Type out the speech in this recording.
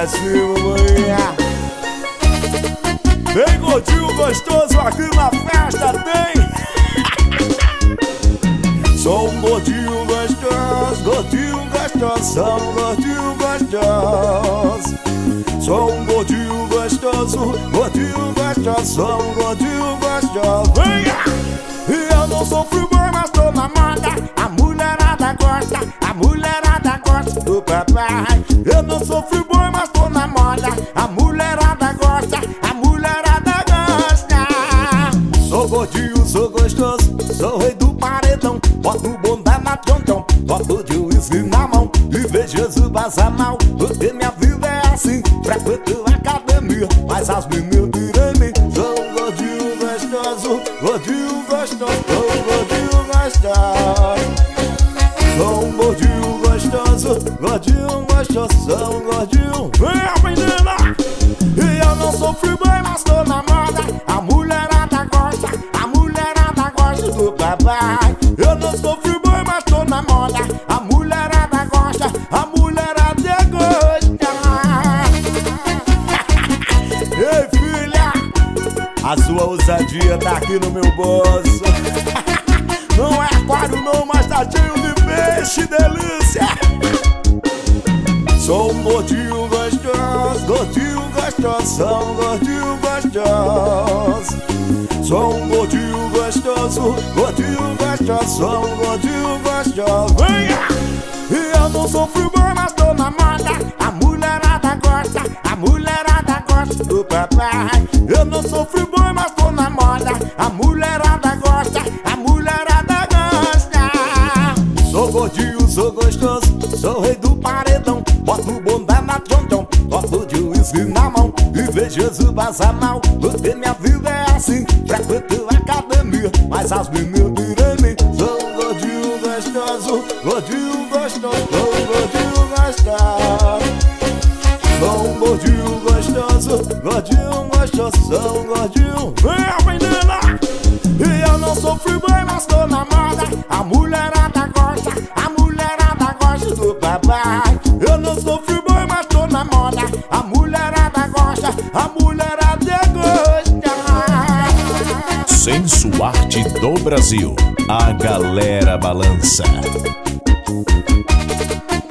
pra cima, manhã. Tem gordinho gostoso aqui na festa, tem. Sou um gordinho gostoso, gordinho gostosão, gordinho gostoso. Sou um gordinho gostoso, gordinho gostosão, gordinho gostoso. Venha! E eu não sou free-boy, mas tô na moda. A mulherada gosta, a mulherada gosta do papai. Eu não sou free-boy, mas tô na moda. A mulherada gosta, a mulherada gosta. Sou gordinho, sou gostoso, sou rei do paredão. Boto o bondá na tchon-tchon, boto de uísque na mão e vejo Jesus passar mal. Porque minha vida é assim, frequento a academia, mas as meninas tiram mim. Sou um gordinho gostoso, gordinho gostoso, sou um gordinho gostoso. Sou um gordinho gostoso, gordinho gostoso, sou um gordinho. Vem a menina! E eu não sou free-boy, mas tô na moda. A mulherada gosta, a mulherada gosta do papai. Eu não sou free-boy, mas tô na moda. A mulherada gosta, a mulherada gosta. Ei, filha, a sua ousadia tá aqui no meu bolso. Não é aquário não, mas tá cheio de peixe, delícia. Sou um gordinho gostoso, gordinho gostosão, gordinho gostoso. Sou um gordinho gostoso, gordinho gostosão, gordinho gostoso. Venha! E eu não sou free-boy, mas tô na moda. A mulherada gosta, a mulherada gosta do papai. Eu não sou free-boy, mas tô na moda. A mulherada gosta, a mulherada gosta. Sou gordinho, sou gostoso, sou rei do paredão. Boto o bondá na tchon-tchon, boto de uísque na mão e vejo Jesus passar mal. Porque minha vida é assim, frequento a academia, mas as meninas tiram mim. Sou um gordinho gostoso, gordinho gostoso, sou um gordinho gostoso. Sou um gordinho gostoso, gordinho gostoso, sou um gordinho. Vem a menina! E eu não sou free-boy, mas tô na moda. A mulherada gosta, a mulherada gosta do papai. Eu não sou free-boy, mas tô na moda. A mulherada gosta, a mulherada gosta. Senso Arte do Brasil, a galera balança.